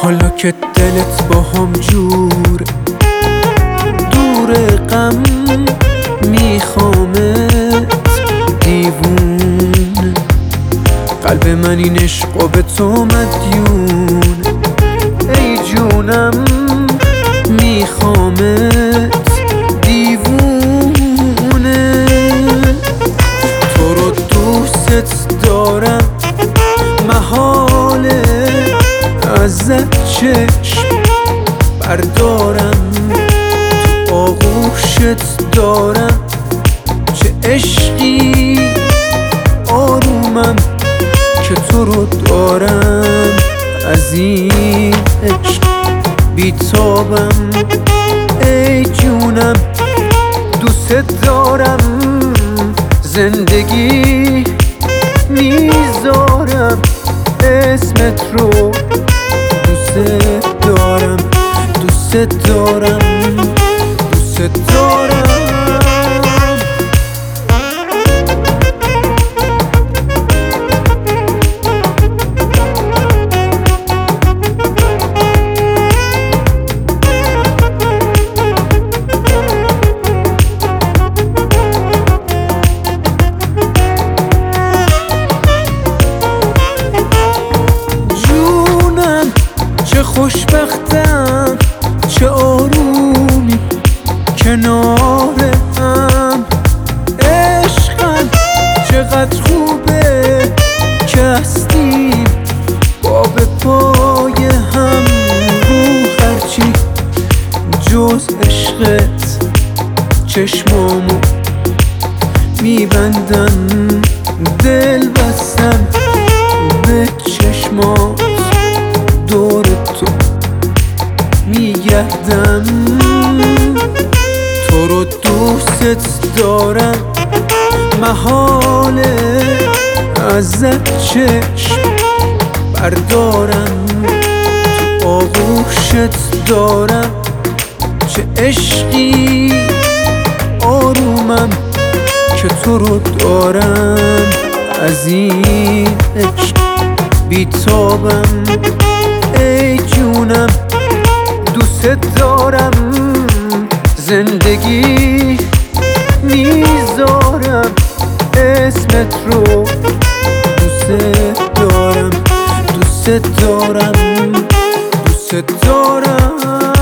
حالا که دلت با هم جور دور غم میخوامت دیوونه، قلب من این عشق به تو مدیون. ای جونم میخوامت دیوونه، تو رو دوست دارم محاله ازت چشم بردارم. تو آغوشت دارم چه عشقی آرومم که تو رو دارم. از این عشق بیتابم ای جونم، دوست دارم زندگی میذارم اسمت رو. دوست دارم دوست دارم دوست دارم. چه خوشبختم چه آرومی کنارم، عشقم چقدر خوبه که هستیم با به پای هم. رو هرچی جز عشقت چشمامو میبندم، دل بستم به چشمات دور تو میگردم. تو رو دوست دارم محاله ازت چشم بردارم. تو آغوشت دارم چه عشقی آرومم که تو رو دارم. از این عشق بیتابم ای جونم، دوست دارم زندگی میذارم اسمت رو. دوست دارم دوست دارم دوست دارم.